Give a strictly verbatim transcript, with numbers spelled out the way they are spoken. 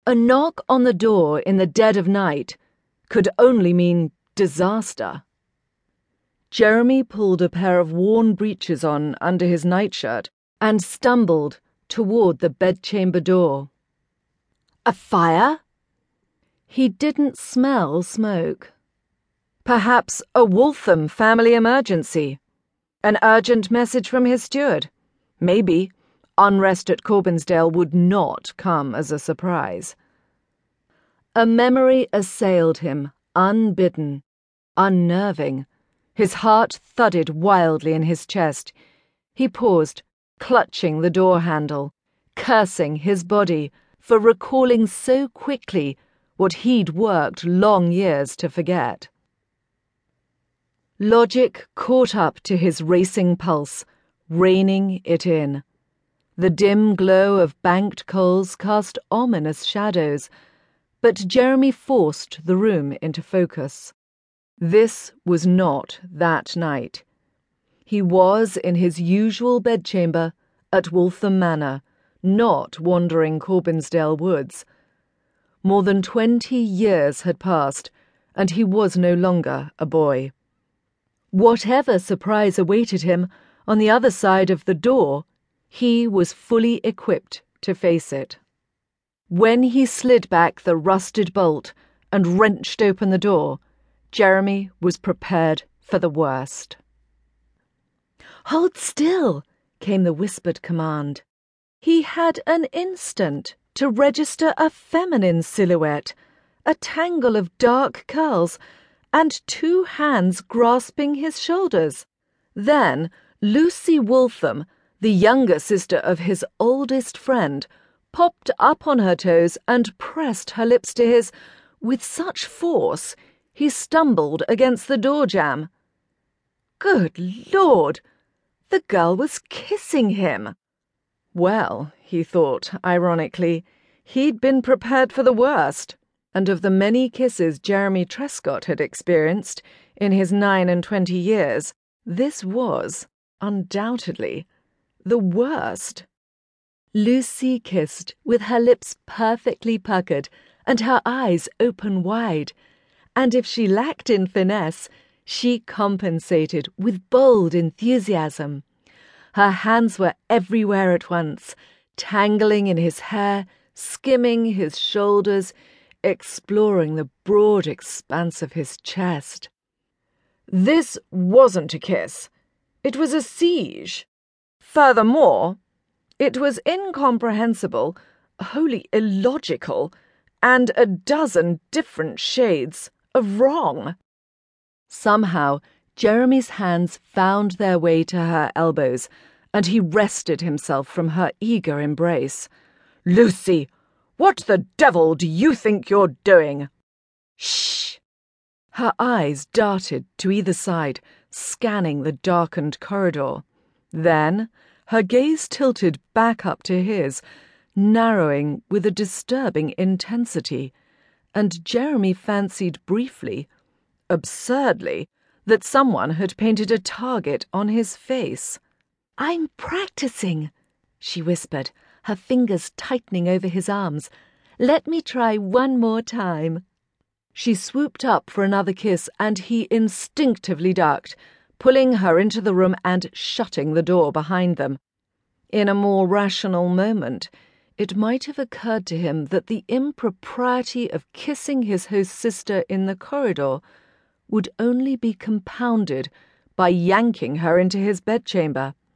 A knock on the door in the dead of night could only mean disaster. Jeremy pulled a pair of worn breeches on under his nightshirt and stumbled toward the bedchamber door. A fire? He didn't smell smoke. Perhaps a Waltham family emergency. An urgent message from his steward. Maybe unrest at Corbensdale would not come as a surprise. A memory assailed him, unbidden, unnerving. His heart thudded wildly in his chest. He paused, clutching the door handle, cursing his body for recalling so quickly what he'd worked long years to forget. Logic caught up to his racing pulse, reining it in. The dim glow of banked coals cast ominous shadows, but Jeremy forced the room into focus. This was not that night. He was in his usual bedchamber at Waltham Manor, not wandering Corbensdale woods. More than twenty years had passed, and he was no longer a boy. Whatever surprise awaited him on the other side of the door, he was fully equipped to face it. When he slid back the rusted bolt and wrenched open the door, Jeremy was prepared for the worst. "Hold still," came the whispered command. He had an instant to register a feminine silhouette, a tangle of dark curls, and two hands grasping his shoulders. Then Lucy Waltham, the younger sister of his oldest friend, popped up on her toes and pressed her lips to his, with such force he stumbled against the door jamb. Good Lord! The girl was kissing him. Well, he thought, ironically, he'd been prepared for the worst, and of the many kisses Jeremy Trescott had experienced in his nine and twenty years, this was, undoubtedly, the worst. Lucy kissed with her lips perfectly puckered and her eyes open wide, and if she lacked in finesse, she compensated with bold enthusiasm. Her hands were everywhere at once, tangling in his hair, skimming his shoulders, exploring the broad expanse of his chest. This wasn't a kiss. It was a siege. Furthermore, it was incomprehensible, wholly illogical, and a dozen different shades of wrong. Somehow, Jeremy's hands found their way to her elbows, and he wrested himself from her eager embrace. "Lucy, what the devil do you think you're doing?" "Shh!" Her eyes darted to either side, scanning the darkened corridor. Then her gaze tilted back up to his, narrowing with a disturbing intensity, and Jeremy fancied briefly, absurdly, that someone had painted a target on his face. "I'm practicing," she whispered, her fingers tightening over his arms. "Let me try one more time." She swooped up for another kiss, and he instinctively ducked, pulling her into the room and shutting the door behind them. In a more rational moment, it might have occurred to him that the impropriety of kissing his host's sister in the corridor would only be compounded by yanking her into his bedchamber.